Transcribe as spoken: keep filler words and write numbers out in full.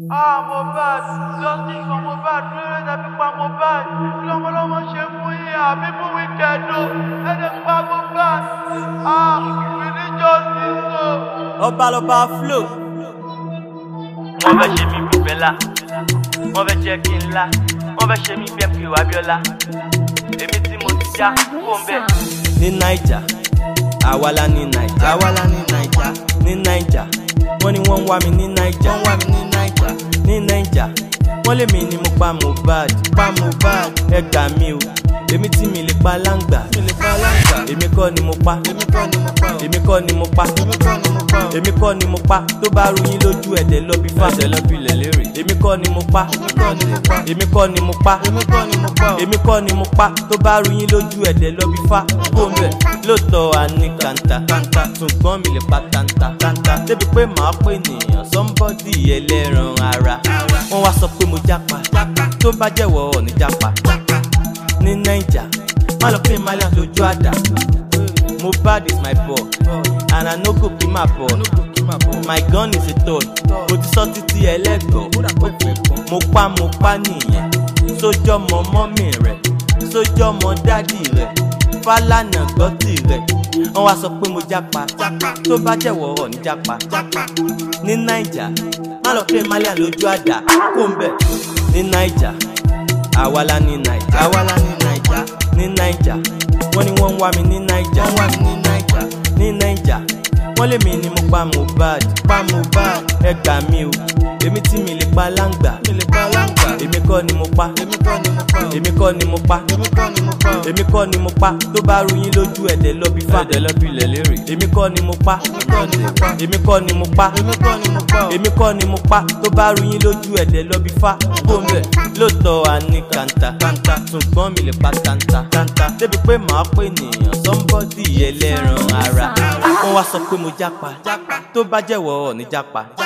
Ah, Mohbad, justice for Mohbad, lórí tàbí pa Mohbad, lọ́mọlọ́mọ ṣe fún yín àbí fún wíkẹ̀dù, ẹ̀dẹ̀ pa Mohbad, ah, we need justice o. Ọba lọba flow. Wọ́n fẹ́ ṣe mí bí Bella, wọ́n fẹ́ jẹ́ kí n lá, wọ́n fẹ́ ṣe mí bí M K O Abiola, èmi tí mo ti já kó ń bẹ̀. Ní Naija, àwa la ní Naija, àwa la ní Naija, ní Naija, wọ́n ní wọ́n ń wá mi ní Naija, wọ́n ń wá mi ní Naija, ní Naija, wọ́n lé mi ni mo pa Mohbad, pa Mohbad, ẹ gbà mí o, èmi tí mi lè pa láǹgbà, mi lè pa láǹgbà, èmi kọ́ ni mo pa, èmi kọ́ ni mo pa, èmi kọ́ ni mo pa, èmi kọ́ ni mo pa, èmi kọ́ ni mo pa, tó bá rú yín lójú ẹ̀dẹ̀ lọ bí fá, ẹ̀dẹ̀ lọ bí lẹ̀ lérè, èmi kọ́ ni mo pa, èmi kọ́ ni mo pa, èmi kọ́ ni mo pa, èmi kọ́ ni mo pa, tó bá rú yín lójú ẹ̀dẹ̀ lọ bí fá, kó ń bẹ̀, lóòótọ́ a ní kàńtà, ṣùgbọ́n mi lè pa tàǹtà, débi pé màá pè nìyàn somebody ẹlẹ́ran ara, wọ́n wá sọ pé mo jápa, tó bá jẹ́wọ́ ọ̀ ní jápa, ní Naija, má lọ pé Malian lójú àdá, Mohbad is my boy, and I no go kill my boy, my gun is a toy, mo ti sọ títí ẹlẹ́gọ̀ọ́, mo pa mo pa nìyẹn, sójọ́ mọ mọ́mì rẹ̀, sójọ́ mọ dádì rẹ̀, Fálànà gbọ́tì rẹ̀, wọ́n wá sọ pé mo jápa, tó bá jẹ́wọ́ ọ̀ ní jápa, ní Naija, má lọ pé Malian lójú àdá, kó ń bẹ̀, ní Naija, àwa la ní Naija, àwa la ní Naija, ní Naija, wọ́n ní wọ́n ń wá mi ní Naija, wọ́n wá mi ní Naija, ní Naija, wọ́n lé mi ni mo pa Mohbad, pa Mohbad, ẹ gbà mí o, èmi tí mi lè pa láǹgbà, mi lè pa láǹgbà, èmi kọ́ ni mo pa, èmi kọ́ ni mo pa, èmi kọ́ ni mo pa, èmi kọ́ ni mo pa, èmi kọ́ ni mo pa, tó bá rú yín lójú ẹ̀dẹ̀ lọ bí fá, ẹ̀dẹ̀ lọ bí lẹ̀ lérè, èmi kọ́ ni mo pa, èmi kọ́ ni mo pa, èmi kọ́ ni mo pa, èmi kọ́ ni mo pa, tó bá rú yín lójú ẹ̀dẹ̀ lọ bí fá, kó ń bẹ̀, lóòótọ́ a ní kàńtà, ṣùgbọ́n mi lè pa tàǹtà, débi pé màá pè nìyàn somebody ẹlẹ́ran ara, wọ́n wá sọ pé mo jápa, tó bá jẹ́wọ́ ọ̀ ní jápa.